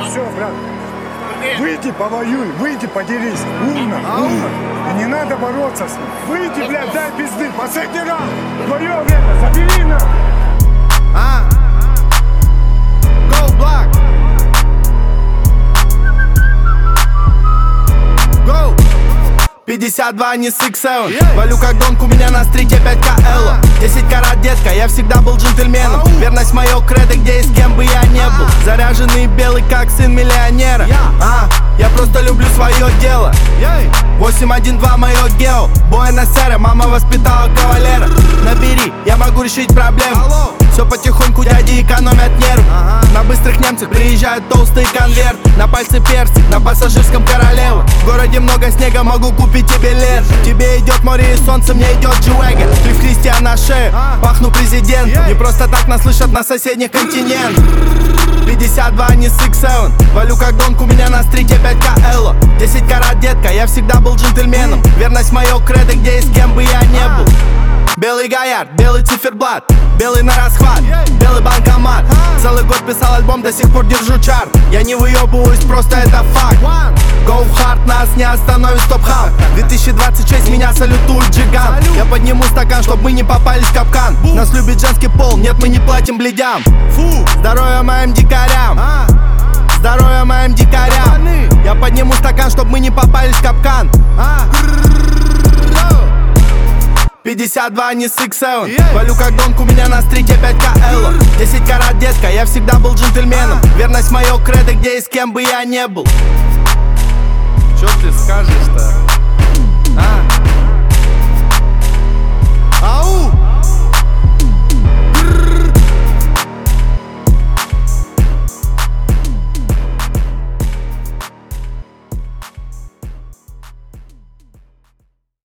Все, брат. Выйди, повоюй, выйди, поделись. Умно, умно. И не надо бороться с ним. Выйди, блядь, дай пизды. Последний раз. Твое время, забери на. Go Black. Go. 52, не 6-7. Валю как гонку, у меня на стрите 5К Элла. 10 карат, детка, я всегда был джентльменом. Верность мое кредо, где и с кем бы я не был. Заряженный белый, как сын миллионера. Я просто люблю свое дело. 812 мое гео. Буэнос-Айрес, мама воспитала кавалера. Набери, я могу решить проблему. Все потихоньку, дяди экономят нервы. На быстрых немцах приезжают толстый конверт. На пальце персик, на пассажирском королева. В городе много снега, могу купить тебе лет. Тебе идет море и солнце, мне идет G-Wagon. Ты в кресте, а на шее, пахну президентом. Не просто так нас слышат на соседних континентах. 52, не 6-7. Валю как донку, у меня на стрите 5К Элла. 10 карат, детка, я всегда был джентльменом. Верность мое кредо, где и с кем бы я не был. Белый Гаярд, белый циферблат, белый на расхват, белый банкомат. Целый год писал альбом, до сих пор держу чарт. Я не выебываюсь, просто это факт. Go hard, нас не остановит стоп-хаб. 2026, меня салютует джиган. Я подниму стакан, чтоб мы не попались в капкан. Нас любит женский пол, нет, мы не платим бледям. Здоровья моим дикарям, здоровья моим дикарям. Я подниму стакан, чтоб мы не попались в капкан. 52, не 6-7. Валю как донку, у меня на стрите 5К Элла. 10 карат, детка, я всегда был джентльменом. Верность мое кредо, где и с кем бы я не был. Чё ты скажешь-то?